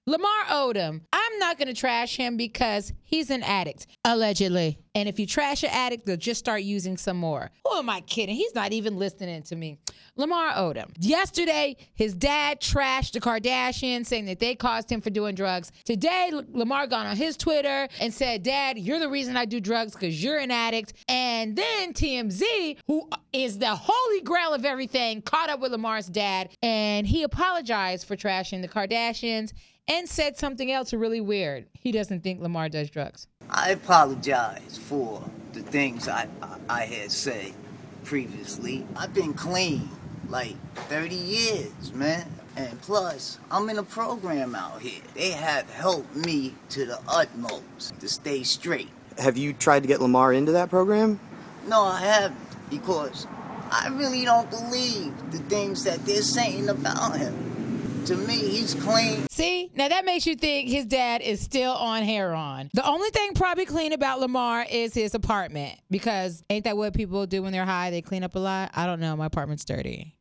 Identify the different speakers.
Speaker 1: Lamar Odom, I'm not going to trash him because he's an addict, allegedly. And if you trash an addict, they'll just start using some more. Who am I kidding? He's not even listening to me. Lamar Odom. Yesterday, his dad trashed the Kardashians, saying that they caused him for doing drugs. Today, Lamar got on his Twitter and said, Dad, you're the reason I do drugs because you're an addict. And then TMZ, who is the holy grail of everything, caught up with Lamar's dad, and he apologized for trashing the Kardashians and said something else really weird. He doesn't think Lamar does drugs.
Speaker 2: I apologize for the things I had said previously. I've been clean like 30 years, man. And plus, I'm in a program out here. They have helped me to the utmost to stay straight.
Speaker 3: Have you tried to get Lamar into that program?
Speaker 2: No, I haven't, because I really don't believe the things that they're saying about him. To me, he's clean.
Speaker 1: See, now that makes you think his dad is still on heroin. The only thing probably clean about Lamar is his apartment, because ain't that what people do when they're high? They clean up a lot? I don't know. My apartment's dirty.